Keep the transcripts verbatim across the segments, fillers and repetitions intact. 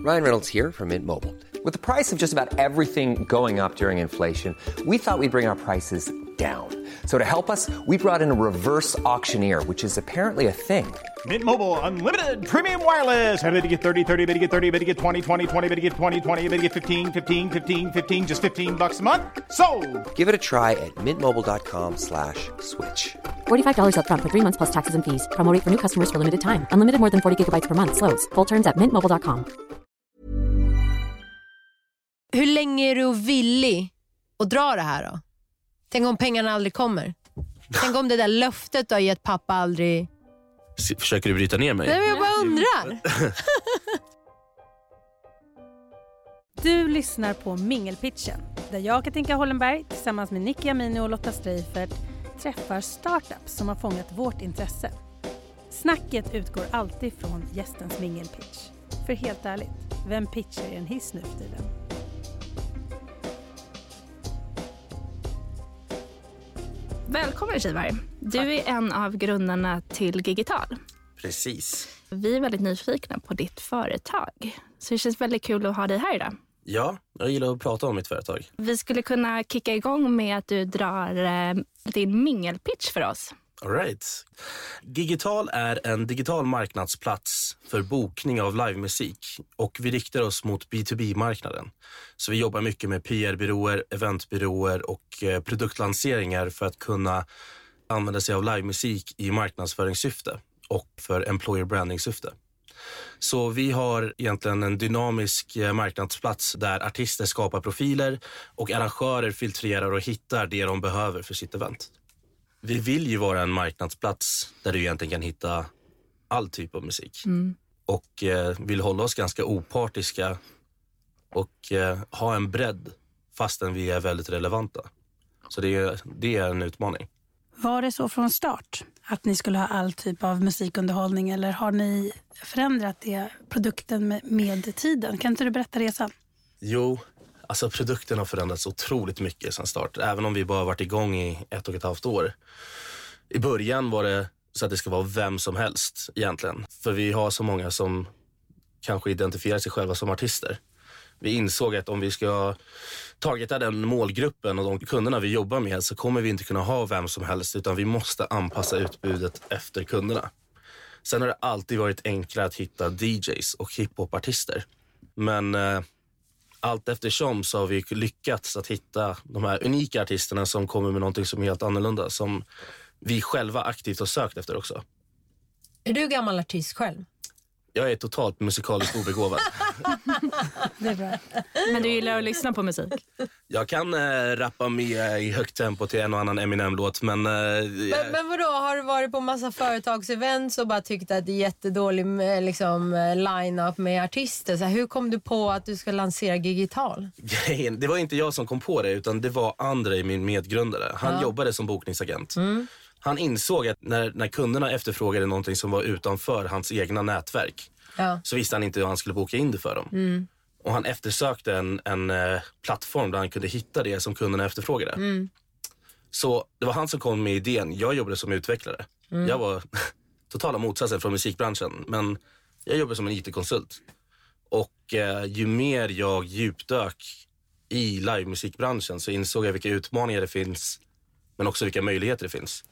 Ryan Reynolds here from Mint Mobile. With the price of just about everything going up during inflation, we thought we'd bring our prices down. So to help us, we brought in a reverse auctioneer, which is apparently a thing. Mint Mobile Unlimited Premium Wireless. How to get thirty, thirty, how to get thirty, how to get twenty, twenty, twenty, how to get twenty, twenty, how to get fifteen, fifteen, fifteen, fifteen, just fifteen bucks a month? Sold! Give it a try at mintmobile.com slash switch. forty-five dollars up front for three months plus taxes and fees. Promo rate for new customers for limited time. Unlimited more than forty gigabytes per month. Slows full terms at mint mobile dot com. Hur länge är du villig att dra det här då? Tänk om pengarna aldrig kommer. Tänk om det där löftet du har gett pappa aldrig... Försöker du bryta ner mig? Nej, men jag bara undrar. Du lyssnar på Mingelpitchen, där jag, Katinka Hollenberg, tillsammans med Nicky Amini och Lotta Streifert träffar startups som har fångat vårt intresse. Snacket utgår alltid från gästens mingelpitch. För helt ärligt, vem pitchar i en hiss nu för tiden? Välkommen Kivar. Du är en av grundarna till Gigital. Precis. Vi är väldigt nyfikna på ditt företag. Så det känns väldigt kul att ha dig här idag. Ja, jag gillar att prata om mitt företag. Vi skulle kunna kicka igång med att du drar eh, din mingelpitch för oss. All right. Gigital är en digital marknadsplats för bokning av livemusik och vi riktar oss mot B to B-marknaden. Så vi jobbar mycket med P R-byråer, eventbyråer och eh, produktlanseringar för att kunna använda sig av livemusik i marknadsföringssyfte och för employer branding-syfte. Så vi har egentligen en dynamisk marknadsplats där artister skapar profiler och arrangörer filtrerar och hittar det de behöver för sitt event. Vi vill ju vara en marknadsplats där du egentligen kan hitta all typ av musik. Mm. Och eh, vill hålla oss ganska opartiska och eh, ha en bredd fastän vi är väldigt relevanta. Så det är, det är en utmaning. Var det så från start att ni skulle ha all typ av musikunderhållning, eller har ni förändrat det, produkten med, med tiden? Kan inte du berätta resan? Jo, alltså produkten har förändrats otroligt mycket sedan start. Även om vi bara varit igång i ett och ett halvt år. I början var det så att det ska vara vem som helst egentligen. För vi har så många som kanske identifierar sig själva som artister. Vi insåg att om vi ska targeta den målgruppen och de kunderna vi jobbar med så kommer vi inte kunna ha vem som helst, utan vi måste anpassa utbudet efter kunderna. Sen har det alltid varit enklare att hitta D Js och hiphopartister. Men eh, allt eftersom så har vi lyckats att hitta de här unika artisterna som kommer med någonting som är helt annorlunda, som vi själva aktivt har sökt efter också. Är du gammal artist själv? Jag är totalt musikaliskt obegåvad. Det är bra. Men du gillar att lyssna på musik? Jag kan äh, rappa med i högt tempo till en och annan Eminem-låt, men... Äh, men, men vadå, har du varit på massa företagsevents och bara tyckt att det är jättedålig liksom, line-up med artister? Så här, hur kom du på att du ska lansera Gigital? Det var inte jag som kom på det, utan det var Andrei, min medgrundare. Han ja. jobbade som bokningsagent. Mm. Han insåg att när, när kunderna efterfrågade någonting som var utanför hans egna nätverk ja. så visste han inte hur han skulle boka in det för dem. Mm. Och han eftersökte en, en eh, plattform där han kunde hitta det som kunderna efterfrågade. Mm. Så det var han som kom med idén. Jag jobbade som utvecklare. Mm. Jag var totala motsatsen från musikbranschen, men jag jobbade som en I T-konsult. Och eh, ju mer jag djupdök i livemusikbranschen så insåg jag vilka utmaningar det finns, men också vilka möjligheter det finns.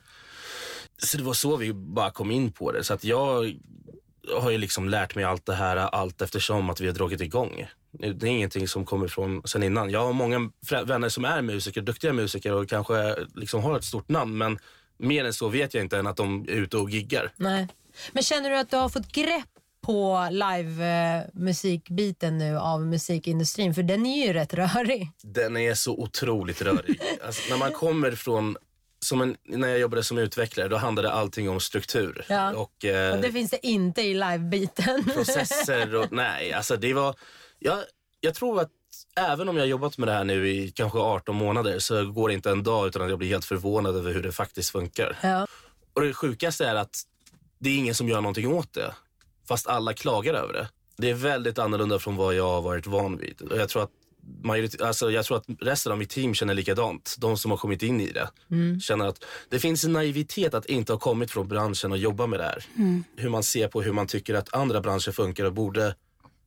Så det var så vi bara kom in på det. Så att jag har ju liksom lärt mig allt det här allt eftersom att vi har dragit igång. Det är ingenting som kommer från sen innan. Jag har många vänner som är musiker, duktiga musiker och kanske liksom har ett stort namn. Men mer än så vet jag inte än att de är ute och giggar. Nej. Men känner du att du har fått grepp på live-musikbiten nu av musikindustrin? För den är ju rätt rörig. Den är så otroligt rörig. Alltså, när man kommer från... Som en, när jag jobbade som utvecklare, då handlade allting om struktur. Ja. Och, eh, och det finns det inte i live-biten. Processer och... Nej, alltså det var... Jag, jag tror att även om jag har jobbat med det här nu i kanske arton månader så går det inte en dag utan att jag blir helt förvånad över hur det faktiskt funkar. Ja. Och det sjukaste är att det är ingen som gör någonting åt det. Fast alla klagar över det. Det är väldigt annorlunda från vad jag har varit van vid. Och jag tror att Majority, alltså jag tror att resten av mitt team känner likadant. De som har kommit in i det mm. känner att det finns en naivitet att inte ha kommit från branschen och jobba med det här. Mm. Hur man ser på hur man tycker att andra branscher funkar och borde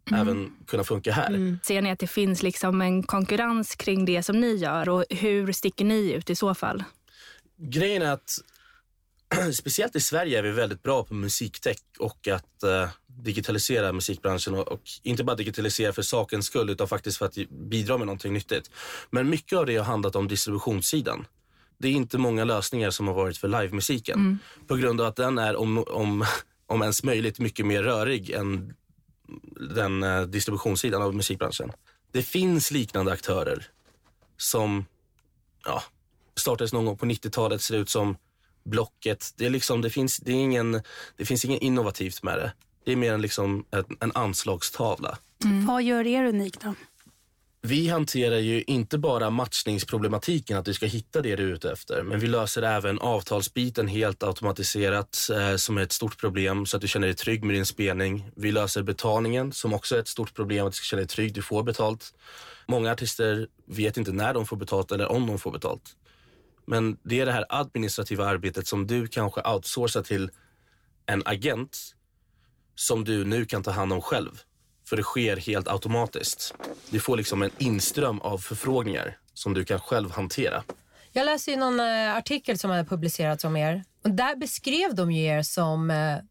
mm. även kunna funka här. Mm. Ser ni att det finns liksom en konkurrens kring det som ni gör och hur sticker ni ut i så fall? Grejen är att speciellt i Sverige är vi väldigt bra på musiktech och att uh, digitalisera musikbranschen och, och inte bara digitalisera för sakens skull utan faktiskt för att bidra med någonting nyttigt. Men mycket av det har handlat om distributionssidan. Det är inte många lösningar som har varit för livemusiken mm. på grund av att den är om, om, om ens möjligt mycket mer rörig än den uh, distributionssidan av musikbranschen. Det finns liknande aktörer som ja, startades någon gång på nittiotalet, ser ut som Blocket. Det är liksom, det finns, det är ingen, det finns ingen innovativt med det. Det är mer en, liksom, en, en anslagstavla. Mm. Vad gör er unik då? Vi hanterar ju inte bara matchningsproblematiken, att du ska hitta det du är ute efter. Men vi löser även avtalsbiten helt automatiserat eh, som är ett stort problem så att du känner dig trygg med din spelning. Vi löser betalningen som också är ett stort problem, att du ska känna dig trygg, du får betalt. Många artister vet inte när de får betalt eller om de får betalt. Men det är det här administrativa arbetet som du kanske outsourcar till en agent som du nu kan ta hand om själv. För det sker helt automatiskt. Du får liksom en inström av förfrågningar som du kan själv hantera. Jag läste ju någon artikel som hade publicerats om er. Och där beskrev de ju er som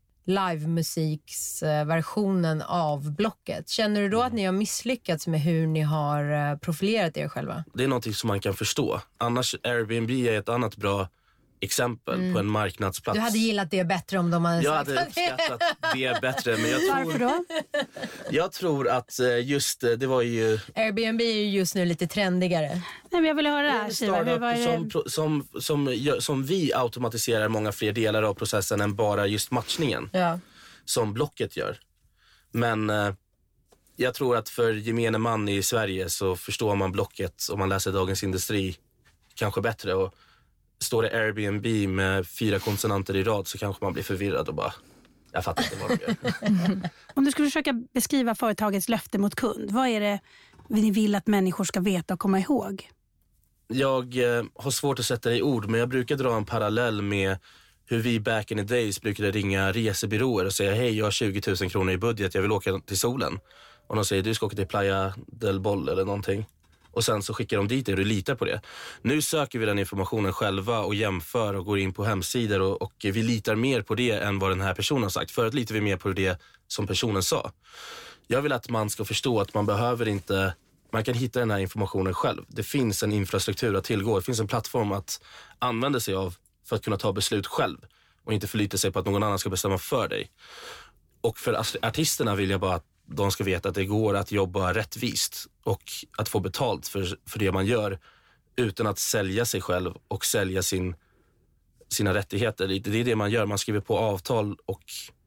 livemusiksversionen av Blocket. Känner du då att ni har misslyckats med hur ni har profilerat er själva? Det är någonting som man kan förstå. Annars Airbnb är ett annat bra exempel mm. på en marknadsplats. Du hade gillat det bättre om de hade jag sagt hade uppskattat det bättre. Men jag tror, varför då? Jag tror att just det var ju... Airbnb är ju just nu lite trendigare. Nej, men jag vill höra det här, Shiva. Hur var det? Som, som, som, som vi automatiserar många fler delar av processen än bara just matchningen. Ja. Som Blocket gör. Men eh, jag tror att för gemene man i Sverige så förstår man Blocket om man läser Dagens Industri kanske bättre. Och står det Airbnb med fyra konsonanter i rad så kanske man blir förvirrad och bara, jag fattar inte vad de gör. Om du skulle försöka beskriva företagets löfte mot kund, vad är det ni vill att människor ska veta och komma ihåg? Jag eh, har svårt att sätta det i ord, men jag brukar dra en parallell med hur vi back in the days brukade ringa resebyråer och säga, hej, jag har tjugo tusen kronor i budget, jag vill åka till solen. Och de säger, du ska åka till Playa del Boll eller någonting. Och sen så skickar de dit det och du litar på det. Nu söker vi den informationen själva och jämför och går in på hemsidor och, och vi litar mer på det än vad den här personen har sagt. Förut litar vi mer på det som personen sa. Jag vill att man ska förstå att man behöver inte, man kan hitta den här informationen själv. Det finns en infrastruktur att tillgå, det finns en plattform att använda sig av för att kunna ta beslut själv och inte förlita sig på att någon annan ska bestämma för dig. Och för artisterna vill jag bara att de ska veta att det går att jobba rättvist och att få betalt för, för det man gör utan att sälja sig själv och sälja sin, sina rättigheter. Det är det man gör, man skriver på avtal och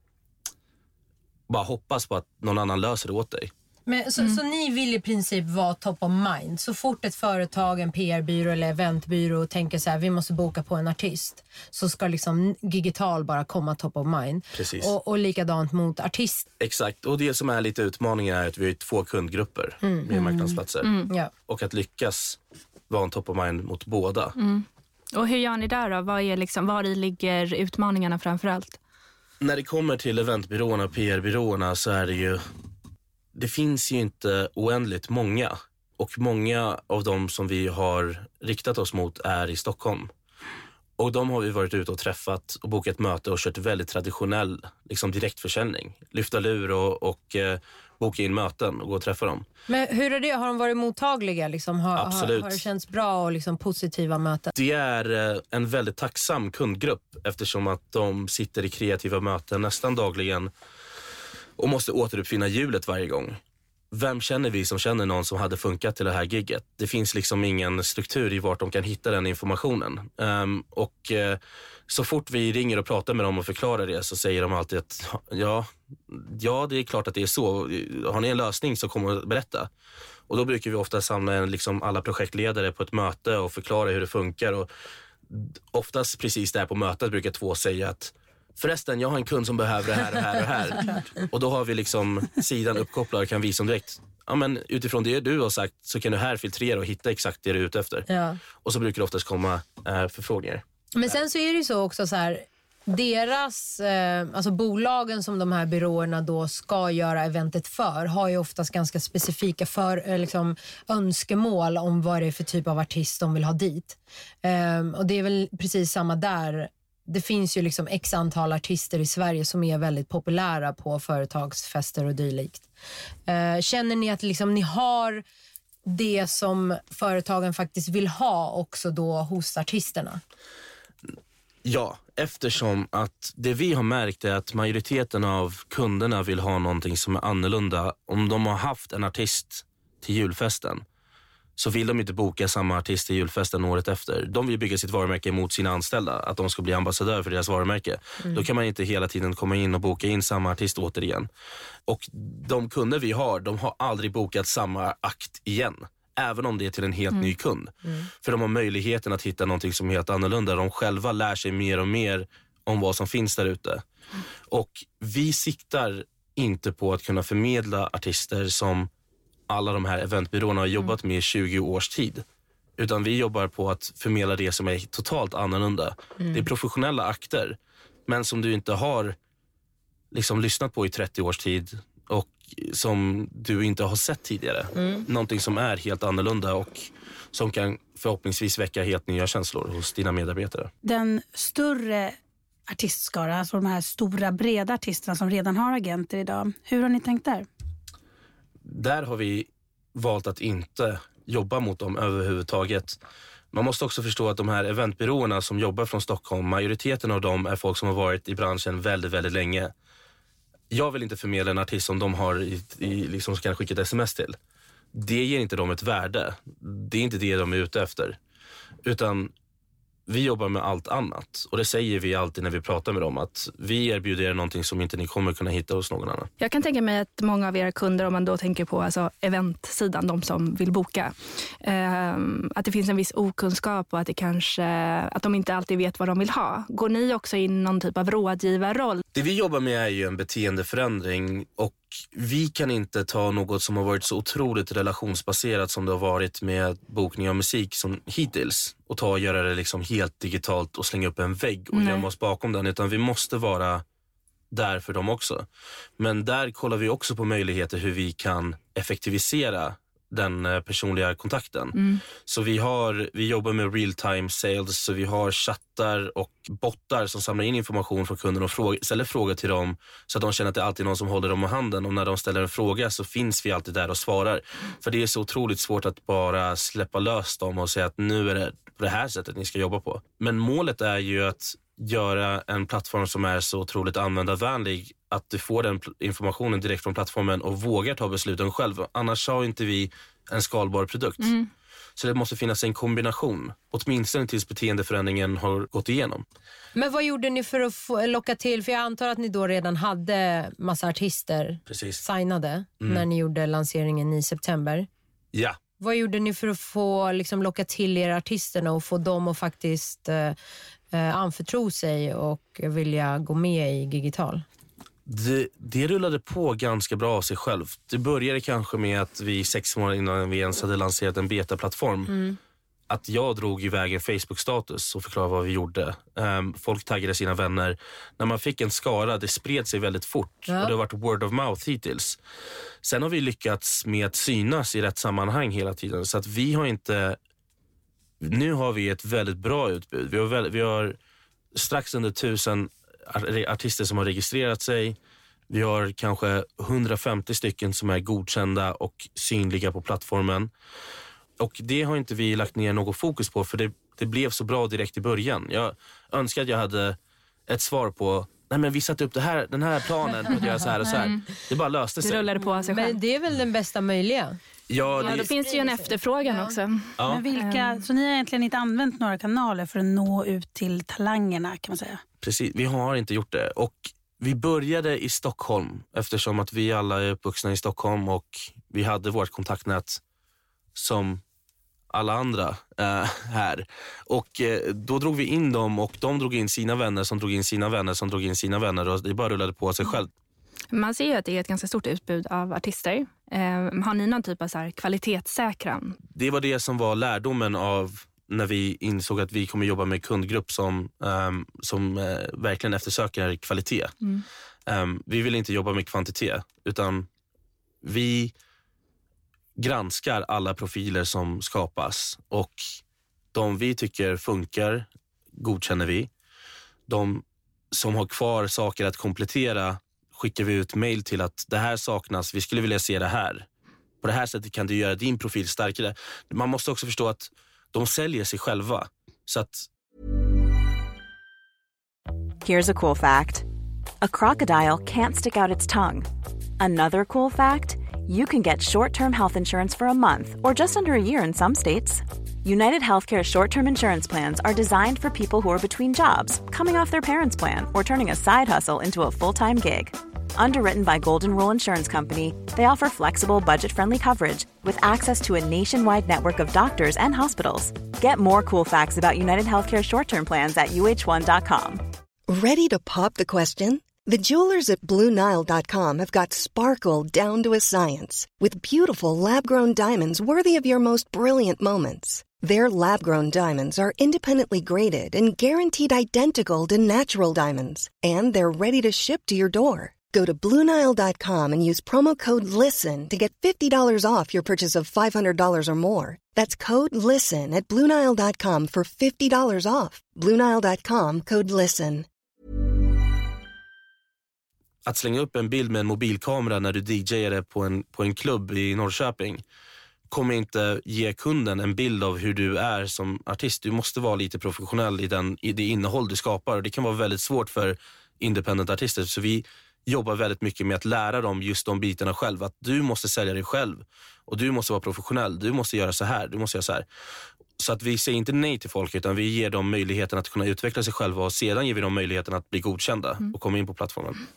bara hoppas på att någon annan löser det åt dig. Men, så, mm. så ni vill i princip vara top of mind. Så fort ett företag, en P R-byrå eller eventbyrå tänker så här, vi måste boka på en artist, så ska liksom Gigital bara komma top of mind. Precis. Och, och likadant mot artist. Exakt, och det som är lite utmaningen är att vi har två kundgrupper mm. med marknadsplatser. Mm. Ja. Och att lyckas vara en top of mind mot båda. Mm. Och hur gör ni där då? Vad är liksom, var i ligger utmaningarna framförallt? När det kommer till eventbyråerna och P R-byråerna så är det ju, det finns ju inte oändligt många. Och många av dem som vi har riktat oss mot är i Stockholm. Och de har vi varit ute och träffat och bokat möte och kört väldigt traditionell liksom direktförsäljning. Lyfta lur och, och eh, boka in möten och gå och träffa dem. Men hur är det? Har de varit mottagliga? Liksom? Har, Absolut. Har, har det känts bra och liksom positiva möten? Det är eh, en väldigt tacksam kundgrupp eftersom att de sitter i kreativa möten nästan dagligen och måste återuppfinna hjulet varje gång. Vem känner vi som känner någon som hade funkat till det här gigget? Det finns liksom ingen struktur i vart de kan hitta den informationen. Um, och uh, så fort vi ringer och pratar med dem och förklarar det så säger de alltid att ja, ja, det är klart att det är så. Har ni en lösning så kommer att berätta. Och då brukar vi ofta samla liksom alla projektledare på ett möte och förklara hur det funkar. Och oftast precis där på mötet brukar två säga att förresten, jag har en kund som behöver det här och här och här. Och då har vi liksom sidan uppkopplad och kan visa dem direkt. Ja, men utifrån det du har sagt så kan du här filtrera och hitta exakt det du är ute efter. Ja. Och så brukar det oftast komma äh, förfrågningar. Men sen så är det ju så också så här, deras, eh, alltså bolagen som de här byråerna då ska göra eventet för har ju oftast ganska specifika för, eh, liksom, önskemål om vad det är för typ av artist de vill ha dit. Eh, och det är väl precis samma där. Det finns ju liksom x antal artister i Sverige som är väldigt populära på företagsfester och dylikt. Eh, känner ni att liksom ni har det som företagen faktiskt vill ha också då hos artisterna? Ja, eftersom att det vi har märkt är att majoriteten av kunderna vill ha någonting som är annorlunda. Om de har haft en artist till julfesten så vill de inte boka samma artist till julfesten året efter. De vill bygga sitt varumärke mot sina anställda, att de ska bli ambassadör för deras varumärke. Mm. Då kan man inte hela tiden komma in och boka in samma artist återigen. Och de kunder vi har, de har aldrig bokat samma akt igen. Även om det är till en helt mm. ny kund. Mm. För de har möjligheten att hitta någonting som är helt annorlunda. De själva lär sig mer och mer om vad som finns där ute. Mm. Och vi siktar inte på att kunna förmedla artister som alla de här eventbyråerna har jobbat med i tjugo års tid. Utan vi jobbar på att förmedla det som är totalt annorlunda. Mm. Det är professionella akter, men som du inte har liksom lyssnat på i trettio års tid och som du inte har sett tidigare. Mm. Någonting som är helt annorlunda och som kan förhoppningsvis väcka helt nya känslor hos dina medarbetare. Den större artistskara, alltså de här stora breda artisterna som redan har agenter idag. Hur har ni tänkt där? Där har vi valt att inte jobba mot dem överhuvudtaget. Man måste också förstå att de här eventbyråerna som jobbar från Stockholm, majoriteten av dem är folk som har varit i branschen väldigt, väldigt länge. Jag vill inte förmedla en artist som de har i, i, liksom kan skicka ett sms till. Det ger inte dem ett värde. Det är inte det de är ute efter. Utan vi jobbar med allt annat. Och det säger vi alltid när vi pratar med dem. Att vi erbjuder er någonting som inte ni kommer kunna hitta hos någon annan. Jag kan tänka mig att många av era kunder, om man då tänker på alltså eventsidan, de som vill boka. Eh, att det finns en viss okunskap och att, det kanske, att de inte alltid vet vad de vill ha. Går ni också in någon typ av rådgivarroll? Det vi jobbar med är ju en beteendeförändring. Och vi kan inte ta något som har varit så otroligt relationsbaserat som det har varit med bokning av musik som hittills och ta och göra det liksom helt digitalt och slänga upp en vägg och gömma oss bakom den, utan vi måste vara där för dem också. Men där kollar vi också på möjligheter hur vi kan effektivisera den personliga kontakten. Mm. Så vi har vi jobbar med real-time sales, så vi har chattar och bottar som samlar in information från kunden och fråga, ställer frågor till dem så att de känner att det alltid är någon som håller dem i handen, och när de ställer en fråga så finns vi alltid där och svarar. För det är så otroligt svårt att bara släppa lös dem och säga att nu är det på det här sättet ni ska jobba på. Men målet är ju att göra en plattform som är så otroligt användarvänlig att du får den informationen direkt från plattformen och vågar ta besluten själv. Annars har inte vi en skalbar produkt. Mm. Så det måste finnas en kombination, åtminstone tills beteendeförändringen har gått igenom. Men vad gjorde ni för att få, locka till? För jag antar att ni då redan hade massa artister Precis. signade mm. när ni gjorde lanseringen i september. Ja. Vad gjorde ni för att få liksom, locka till er artisterna och få dem att faktiskt eh, eh, anförtro sig och vilja gå med i Gigital? Det, det rullade på ganska bra av sig själv. Det började kanske med att vi sex månader innan vi ens hade lanserat en betaplattform mm. att jag drog iväg en Facebook-status och förklarade vad vi gjorde. Um, folk taggade sina vänner. När man fick en skara, det spred sig väldigt fort. Ja. Och det har varit word of mouth hittills. Sen har vi lyckats med att synas i rätt sammanhang hela tiden. Så att vi har inte... Nu har vi ett väldigt bra utbud. Vi har, väldigt, vi har strax under tusen artister som har registrerat sig. Vi har kanske hundrafemtio stycken som är godkända och synliga på plattformen. Och det har inte vi lagt ner något fokus på, för det, det blev så bra direkt i början. Jag önskar att jag hade ett svar på, nej men vi satte upp det här, den här planen på att göra så här och så här. Det bara löste sig. Det rullade på sig själv. Men det är väl den bästa möjliga? Ja, det... ja, då finns det ju en efterfrågan ja. också. Ja. Men vilka, så ni har egentligen inte använt några kanaler för att nå ut till talangerna, kan man säga? Precis, vi har inte gjort det. Och vi började i Stockholm, eftersom att vi alla är uppvuxna i Stockholm och vi hade vårt kontaktnät som alla andra äh, här. Och äh, då drog vi in dem och de drog in sina vänner som drog in sina vänner som drog in sina vänner och det bara rullade på sig själv. Man ser ju att det är ett ganska stort utbud av artister. Eh, har ni någon typ av så här kvalitetssäkran? Det var det som var lärdomen av när vi insåg att vi kommer jobba med kundgrupp som, um, som uh, verkligen eftersöker kvalitet. Mm. Um, vi vill inte jobba med kvantitet, utan vi granskar alla profiler som skapas, och de vi tycker funkar godkänner vi. De som har kvar saker att komplettera skickar vi ut mejl till att det här saknas, vi skulle vilja se det här. På det här sättet kan du göra din profil starkare. Man måste också förstå att de säljer sig själva. Så att... Here's a cool fact. A crocodile can't stick out its tongue. Another cool fact, you can get short-term health insurance for a month or just under a year in some states. United Healthcare short-term insurance plans are designed for people who are between jobs, coming off their parents' plan, or turning a side hustle into a full-time gig. Underwritten by Golden Rule Insurance Company, they offer flexible, budget-friendly coverage with access to a nationwide network of doctors and hospitals. Get more cool facts about United Healthcare short-term plans at U H one dot com. Ready to pop the question? The jewelers at Blue Nile dot com have got sparkle down to a science with beautiful lab-grown diamonds worthy of your most brilliant moments. Their lab-grown diamonds are independently graded and guaranteed identical to natural diamonds, and they're ready to ship to your door. Go to Blue Nile dot com and use promo code LISTEN to get fifty dollars off your purchase of five hundred dollars or more. That's code LISTEN at Blue Nile dot com for fifty dollars off. Blue Nile dot com, code LISTEN. Att slänga upp en bild med en mobilkamera när du D J:ar på en, på en klubb i Norrköping kommer inte ge kunden en bild av hur du är som artist. Du måste vara lite professionell i, den, i det innehåll du skapar. Och det kan vara väldigt svårt för independent artister. Så vi jobbar väldigt mycket med att lära dem just de bitarna själv. Att du måste sälja dig själv. Och du måste vara professionell. Du måste göra så här. Du måste göra så här. Så att vi säger inte nej till folk, utan vi ger dem möjligheten att kunna utveckla sig själva. Och sedan ger vi dem möjligheten att bli godkända mm. och komma in på plattformen.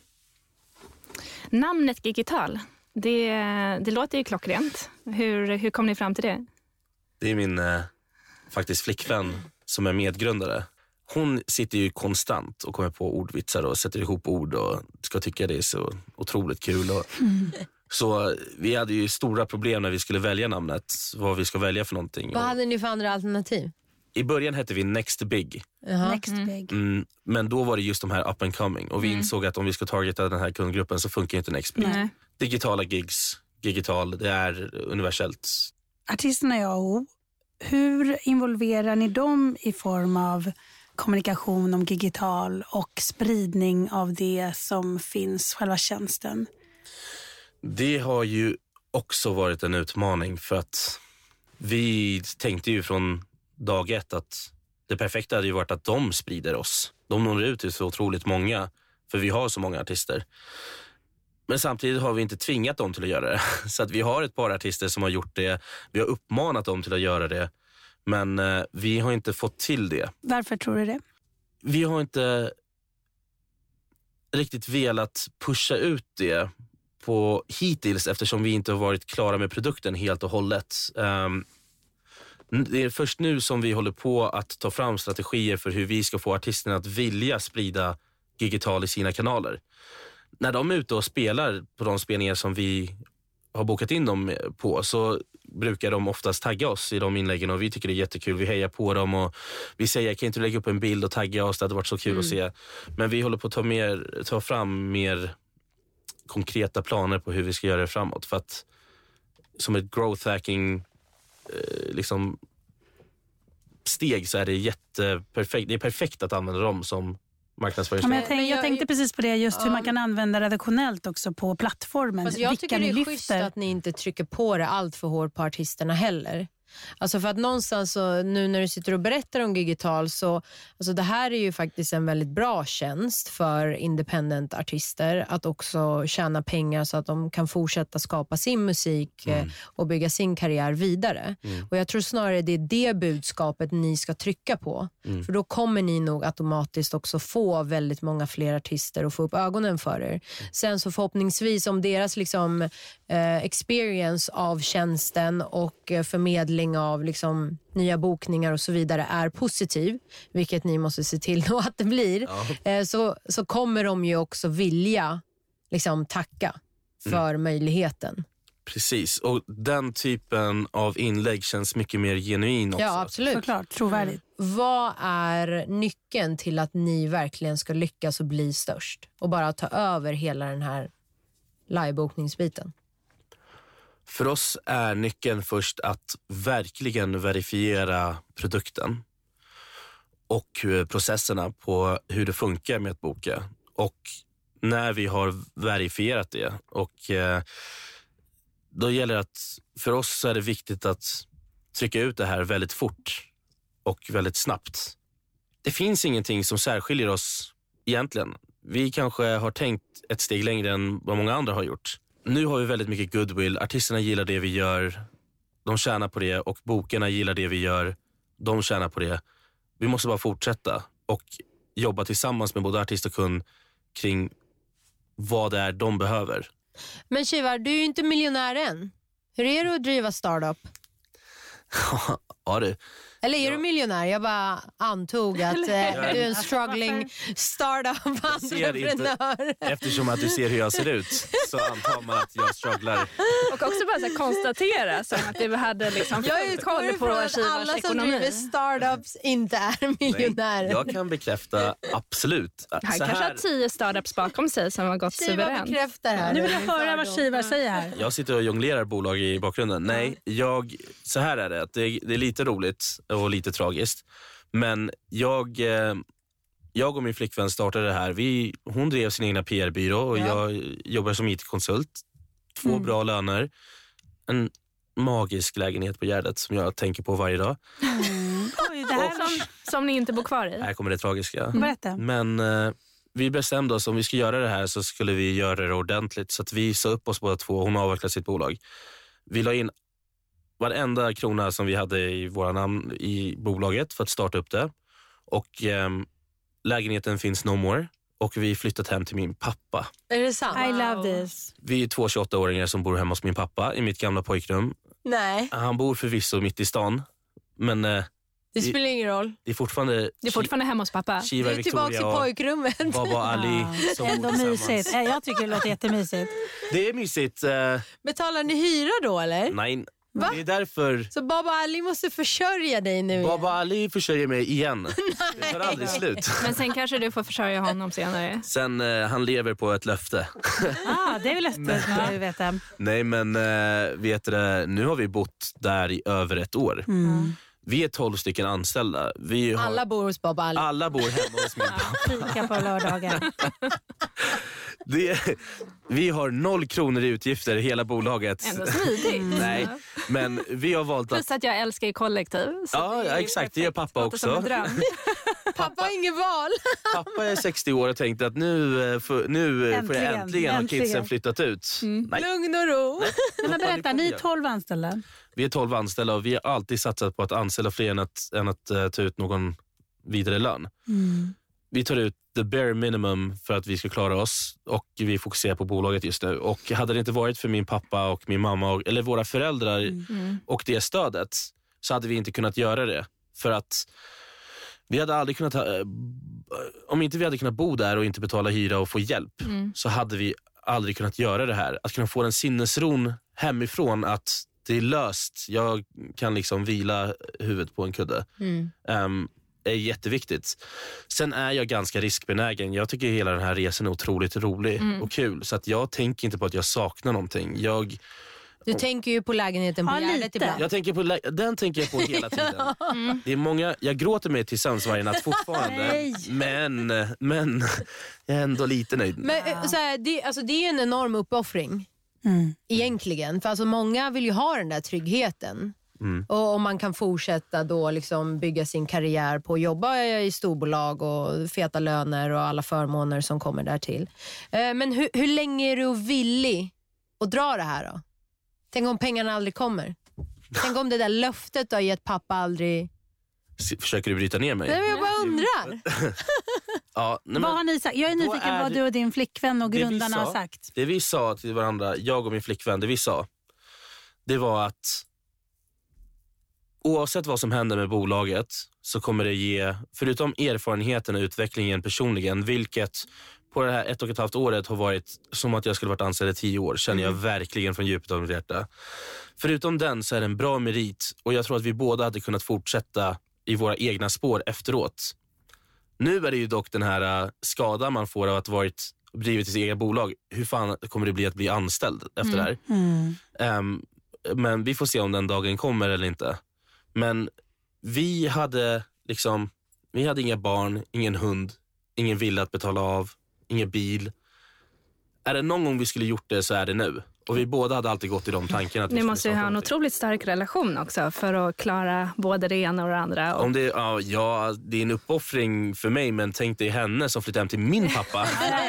Namnet Gigital, det, det låter ju klockrent. Hur, hur kom ni fram till det? Det är min eh, faktiskt flickvän som är medgrundare. Hon sitter ju konstant och kommer på ordvitsar och sätter ihop ord och ska tycka det är så otroligt kul. Och, mm. Så vi hade ju stora problem när vi skulle välja namnet, vad vi ska välja för någonting. Vad hade ni för andra alternativ? I början hette vi Next Big. Uh-huh. Next Big. Mm, men då var det just de här up and coming. Och vi mm. insåg att om vi ska targeta den här kundgruppen så funkar inte Next Big. Nej. Digitala gigs, digital, det är universellt. Artisterna i A O, hur involverar ni dem i form av kommunikation om digital och spridning av det som finns, själva tjänsten? Det har ju också varit en utmaning, för att vi tänkte ju från dag ett att det perfekta hade ju varit att de sprider oss. De når ut till så otroligt många, för vi har så många artister. Men samtidigt har vi inte tvingat dem till att göra det. Så att vi har ett par artister som har gjort det. Vi har uppmanat dem till att göra det. Men eh, vi har inte fått till det. Varför tror du det? Vi har inte riktigt velat pusha ut det på hittills, eftersom vi inte har varit klara med produkten helt och hållet. Um, det är först nu som vi håller på att ta fram strategier för hur vi ska få artisterna att vilja sprida digital i sina kanaler. När de är ute och spelar på de spelningar som vi har bokat in dem på, så brukar de oftast tagga oss i de inläggen, och vi tycker det är jättekul. Vi hejar på dem och vi säger, kan inte lägga upp en bild och tagga oss, det hade varit så kul mm. att se. Men vi håller på att ta, mer, ta fram mer konkreta planer på hur vi ska göra det framåt, för att som ett growth hacking eh, liksom steg så är det jätteperfekt. Det är perfekt att använda dem som marknadsföringsmedel. Ja, jag, tänk, jag tänkte precis på det, just ja. hur man kan använda redaktionellt också på plattformen. Alltså jag Vilka tycker det är lyfter. schysst att ni inte trycker på det allt för hårt på artisterna heller. Alltså för att någonstans så, nu när du sitter och berättar om digital, så alltså det här är ju faktiskt en väldigt bra tjänst för independent artister att också tjäna pengar så att de kan fortsätta skapa sin musik mm. och bygga sin karriär vidare. Mm. Och jag tror snarare det är det budskapet ni ska trycka på. Mm. För då kommer ni nog automatiskt också få väldigt många fler artister och få upp ögonen för er. Mm. Sen så förhoppningsvis om deras liksom eh, experience av tjänsten och eh, förmedling av liksom nya bokningar och så vidare är positiv, vilket ni måste se till då att det blir, ja. eh, så, så kommer de ju också vilja liksom tacka för mm. möjligheten. Precis, och den typen av inlägg känns mycket mer genuin också. Ja, absolut. Såklart, trovärdigt. Mm. Vad är nyckeln till att ni verkligen ska lyckas och bli störst? Och bara ta över hela den här livebokningsbiten? För oss är nyckeln först att verkligen verifiera produkten och processerna på hur det funkar med att boka. Och när vi har verifierat det, och eh, då gäller det att för oss är det viktigt att trycka ut det här väldigt fort och väldigt snabbt. Det finns ingenting som särskiljer oss egentligen. Vi kanske har tänkt ett steg längre än vad många andra har gjort. Nu har vi väldigt mycket goodwill. Artisterna gillar det vi gör. De tjänar på det, och bokarna gillar det vi gör. De tjänar på det. Vi måste bara fortsätta och jobba tillsammans med både artist och kund kring vad det är de behöver. Men Shivar, du är ju inte miljonär än. Hur är det att driva startup? Ja, det. Eller är ja. du miljonär? Jag bara antog att eh, du är en struggling startup-entreprenör. Eftersom att du ser hur jag ser ut så antar man att jag strugglar. Och också bara så här konstatera som att du hade liksom jag koll på att alla som driver startups inte är miljonärer. Nej, jag kan bekräfta absolut. Han kanske här... har tio startups bakom sig som har gått suveränt. Bekräftar här. Nu vill jag höra vad Shivar säger här. Jag sitter och jonglerar bolag i bakgrunden. Nej, jag, så här är det. Det är, det är lite roligt och lite tragiskt. Men jag, jag och min flickvän startade det här. Vi, hon drev sin egna P R-byrå och ja. jag jobbar som I T-konsult. Två mm. bra löner. En magisk lägenhet på Gärdet som jag tänker på varje dag. Mm. Oj, det här och, som, som ni inte bor kvar i. Här kommer det tragiska. Mm. Berätta. Men eh, vi bestämde oss om vi ska göra det här så skulle vi göra det ordentligt. Så att vi sa upp oss båda två. Hon avvecklade sitt bolag. Vi la in varenda krona som vi hade i våra namn i bolaget för att starta upp det. Och eh, lägenheten finns no more. Och vi flyttat hem till min pappa. Är det sant? I love this. Vi är två tjugoåtta-åringar som bor hemma hos min pappa i mitt gamla pojkrum. Nej. Han bor förvisso mitt i stan. Men eh, det spelar ingen roll. Det är fortfarande, det är fortfarande hemma hos pappa. Shiva, du är tillbaka i pojkrummet. Baba Ali som ändå mysigt. Jag tycker det låter jättemysigt. Det är mysigt. Uh... Betalar ni hyra då eller? Nej. Va? Det är därför... Så Baba Ali måste försörja dig nu? Baba Ali försörjer mig igen. Det tar aldrig slut. Men sen kanske du får försörja honom senare. Sen, uh, han lever på ett löfte. Ah, det är väl lätt att veta. Nej, men uh, vet du, nu har vi bott där i över ett år. Mm. Vi är tolv stycken anställda. Vi har... Alla bor hos Baba Ali. Alla bor hemma hos min pappa. Fika på lördagar. Det, vi har noll kronor i utgifter i hela bolaget. Ändå smidigt. Mm. Nej, men vi har valt att... Plus att jag älskar kollektiv. Ja, ja, exakt. Det gör pappa också. Pappa har inget val. Pappa är sextio år och tänkte att nu, för, nu äntligen, får jag äntligen ha kidsen flyttat ut. Mm. Nej. Lugn och ro. Nej, men berätta, ni är tolv anställda. Vi är tolv anställda och vi har alltid satsat på att anställa fler än att, än att uh, ta ut någon vidare lön. Mm. Vi tar ut the bare minimum för att vi ska klara oss och vi fokuserar på bolaget just nu. Och hade det inte varit för min pappa och min mamma och, eller våra föräldrar mm. och det stödet så hade vi inte kunnat göra det. För att vi hade aldrig kunnat ha, om inte vi hade kunnat bo där och inte betala hyra och få hjälp mm. så hade vi aldrig kunnat göra det här. Att kunna få den sinnesron hemifrån att det är löst. Jag kan liksom vila huvudet på en kudde. Mm. Um, är jätteviktigt. Sen är jag ganska riskbenägen. Jag tycker hela den här resan är otroligt rolig mm. och kul. Så att jag tänker inte på att jag saknar någonting. Jag... Du tänker ju på lägenheten på ja, Gärdet ibland. Jag tänker på lä- den tänker jag på hela tiden. mm. Det är många, jag gråter mig till sömns varje natt fortfarande. men, men jag är ändå lite nöjd. Men, så här, det, alltså, det är en enorm uppoffring. Mm. Egentligen. För alltså, många vill ju ha den där tryggheten. Mm. Och om man kan fortsätta då liksom bygga sin karriär på att jobba i storbolag och feta löner och alla förmåner som kommer där till. Eh, men hur, hur länge är du villig att dra det här då? Tänk om pengarna aldrig kommer. Tänk om det där löftet har gett pappa aldrig... Försöker du bryta ner mig? Nej, men jag bara undrar. ja, nej, men, vad har ni sagt? Jag är nyfiken är vad du och din flickvän och grundarna sa, har sagt. Det vi sa till varandra, jag och min flickvän, det vi sa, det var att oavsett vad som händer med bolaget så kommer det ge, förutom erfarenheten och utvecklingen personligen, vilket på det här ett och ett halvt året har varit som att jag skulle varit anställd i tio år. Känner jag verkligen från djupet av mitt hjärta. Förutom den så är det en bra merit. Och jag tror att vi båda hade kunnat fortsätta i våra egna spår efteråt. Nu är det ju dock den här uh, skadan man får av att varit drivit i sitt eget bolag. Hur fan kommer det bli att bli anställd efter mm. det här? Mm. Um, men vi får se om den dagen kommer eller inte. Men vi hade liksom, vi hade inga barn, ingen hund, ingen villa att betala av, ingen bil. Är det någon gång vi skulle gjort det så är det nu. Och vi båda hade alltid gått i de tankarna. Att Ni måste ju ha en otroligt stark relation också för att klara både det ena och det andra. Och... Om det, ja, ja, det är en uppoffring för mig, men tänk dig henne som flyttade hem till min pappa.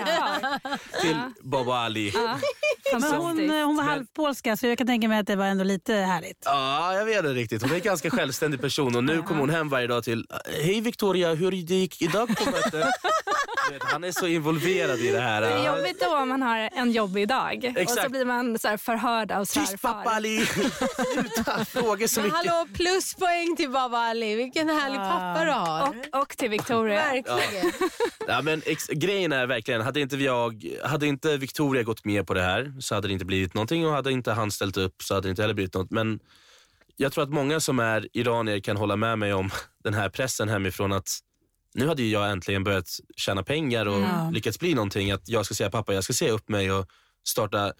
Till Baba Ali. Ja. Men hon, hon var halvpolska så jag kan tänka mig att det var ändå lite härligt. Ja, jag vet det riktigt. Hon är en ganska självständig person och nu kommer hon hem varje dag till hej Victoria, hur det gick idag på mötet? Han är så involverad i det här. Det är jobbigt då om man har en jobbig dag. Exakt. Och så blir man så här förhörd av svärfar. Tyst pappa Ali! Sluta fråga så mycket. Hallå, pluspoäng till Baba Ali. Vilken härlig pappa du har. Och, och till Victoria. Verkligen. Ja. Ja, men ex- grejen är verkligen, hade inte, jag, hade inte Victoria gått med på det här så hade det inte blivit någonting, och hade inte han ställt upp så hade det inte heller blivit något. Men jag tror att många som är iranier kan hålla med mig om den här pressen hemifrån, att nu hade ju jag äntligen börjat tjäna pengar och ja. lyckats bli någonting. Att jag ska säga pappa, jag ska se upp mig och starta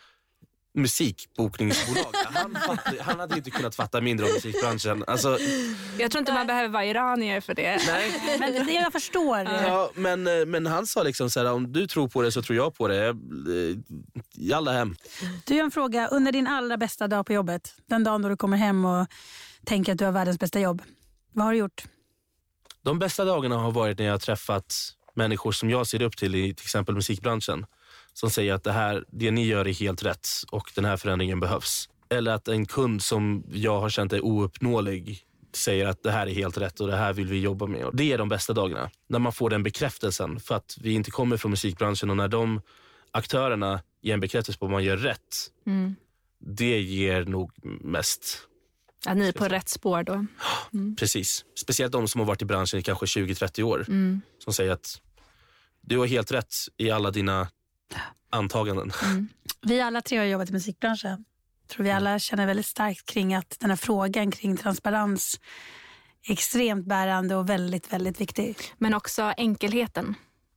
musikbokningsbolag. Han, fatt, han hade inte kunnat fatta mindre om musikbranschen. Alltså, jag tror inte man behöver vara iranier för det. Nej. Men det jag förstår. Ja, men, men han sa liksom så här, om du tror på det så tror jag på det. Jalla hem. Du har en fråga. Under din allra bästa dag på jobbet, den dagen då du kommer hem och tänker att du har världens bästa jobb, vad har du gjort? De bästa dagarna har varit när jag har träffat människor som jag ser upp till i till exempel musikbranschen. Som säger att det här, det ni gör är helt rätt och den här förändringen behövs. Eller att en kund som jag har känt är ouppnåelig säger att det här är helt rätt och det här vill vi jobba med. Och det är de bästa dagarna. När man får den bekräftelsen för att vi inte kommer från musikbranschen, och när de aktörerna ger en bekräftelse på att man gör rätt. Mm. Det ger nog mest. Ja, ni är på rätt spår då. Mm. Precis. Speciellt de som har varit i branschen i kanske tjugo till trettio år. Mm. Som säger att du har helt rätt i alla dina antaganden. Mm. Vi alla tre har jobbat i musikbranschen. Tror vi alla känner väldigt starkt kring att den här frågan kring transparens är extremt bärande och väldigt, väldigt viktig. Men också enkelheten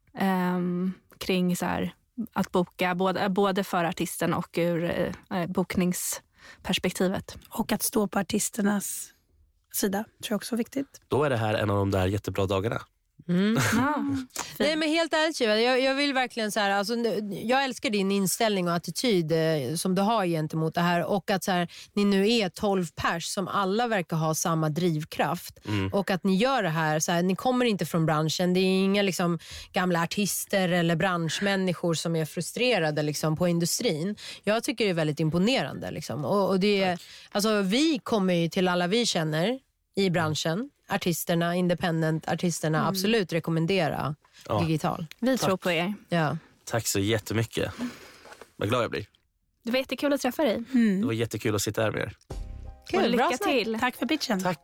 um, kring så här, att boka både, både för artisten och ur uh, bokningsperspektivet. Och att stå på artisternas sida tror jag också är viktigt. Då är det här en av de där jättebra dagarna. Mm. Ja. Nej, men helt ärligt, jag, jag vill verkligen så här, alltså, jag älskar din inställning och attityd eh, som du har gentemot det här, och att så här, ni nu är tolv pers som alla verkar ha samma drivkraft. Mm. Och att ni gör det här, så här, ni kommer inte från branschen, det är inga liksom gamla artister eller branschmänniskor som är frustrerade liksom på industrin. Jag tycker det är väldigt imponerande liksom. och, och det, alltså, vi kommer ju till alla vi känner i branschen, artisterna, independent-artisterna, mm. absolut rekommendera ja. digital. Vi Tack. tror på er. Ja. Tack så jättemycket. Vad glad jag blir. Det var jättekul att träffa dig. Mm. Det var jättekul att sitta här med er. Kul, lycka till. Tack för pitchen. Tack.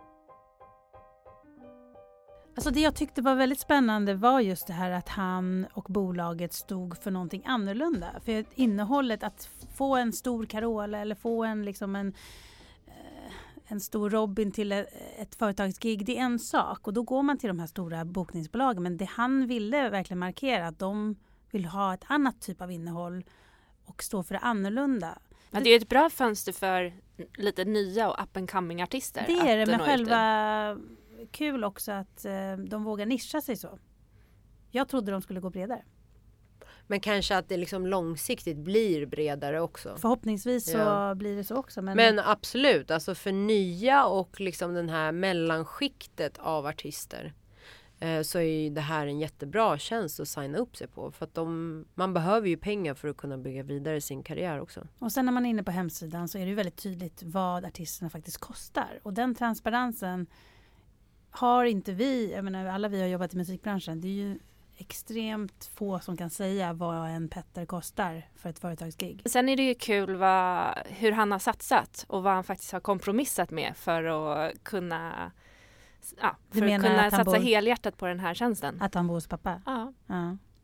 Alltså det jag tyckte var väldigt spännande var just det här att han och bolaget stod för någonting annorlunda. För innehållet, att få en stor Carola eller få en liksom en en stor Robin till ett företagsgig, det är en sak. Och då går man till de här stora bokningsbolagen. Men det han ville verkligen markera, att de vill ha ett annat typ av innehåll och stå för det annorlunda. Ja, det är ett bra fönster för lite nya och up and coming artister. Det är det, men själva kul också att de vågar nischa sig så. Jag trodde de skulle gå bredare. Men kanske att det liksom långsiktigt blir bredare också. Förhoppningsvis så ja. blir det så också. Men... men absolut, alltså för nya och liksom den här mellanskiktet av artister eh, så är ju det här en jättebra tjänst att signa upp sig på. För att de, man behöver ju pengar för att kunna bygga vidare sin karriär också. Och sen när man är inne på hemsidan så är det ju väldigt tydligt vad artisterna faktiskt kostar. Och den transparensen har inte vi, jag menar alla vi har jobbat i musikbranschen, det är ju extremt få som kan säga vad en Petter kostar för ett företagsgig. Sen är det ju kul vad, hur han har satsat och vad han faktiskt har kompromissat med för att kunna, ja, för att kunna satsa bor, helhjärtat på den här tjänsten. Att han bor hos pappa? Ja. ja.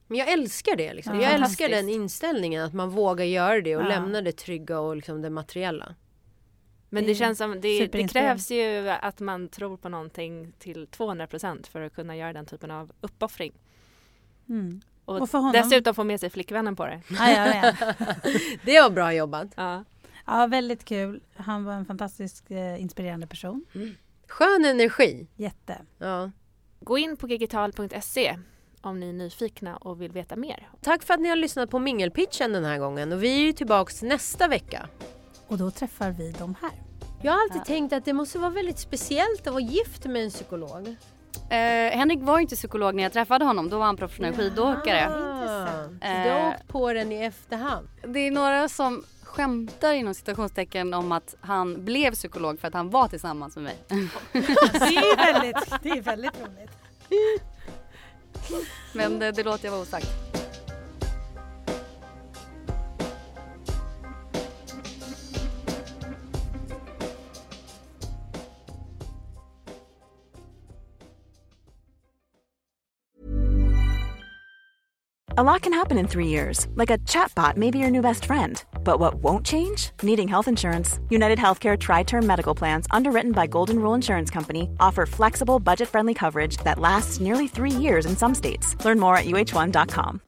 Men jag älskar det. Liksom. Ja, jag älskar den inställningen att man vågar göra det och ja. lämna det trygga och liksom det materiella. Men det känns som det, det krävs ju att man tror på någonting till tvåhundra procent för att kunna göra den typen av uppoffring. Mm. Och, och för honom... dessutom få med sig flickvännen på det. Ja, ja, ja. Det var bra jobbat. Ja. Ja, väldigt kul. Han var en fantastisk eh, inspirerande person. Mm. Skön energi. Jätte. Ja. Gå in på gigital punkt se om ni är nyfikna och vill veta mer. Tack för att ni har lyssnat på Mingelpitchen den här gången. Och vi är ju tillbaka nästa vecka. Och då träffar vi de här. Jag har alltid ja. tänkt att det måste vara väldigt speciellt att vara gift med en psykolog. Eh, Henrik var inte psykolog när jag träffade honom. Då var han professionell skidåkare. Intressant. Eh, du har åkt på den i efterhand. Det är några som skämtar inom citationstecken om att han blev psykolog för att han var tillsammans med mig. Det är väldigt, det är väldigt roligt. Men det, det låter jag vara osagt. A lot can happen in three years, like a chatbot may be your new best friend. But what won't change? Needing health insurance. United Healthcare Tri-Term Medical Plans, underwritten by Golden Rule Insurance Company, offer flexible, budget-friendly coverage that lasts nearly three years in some states. Learn more at U H one dot com.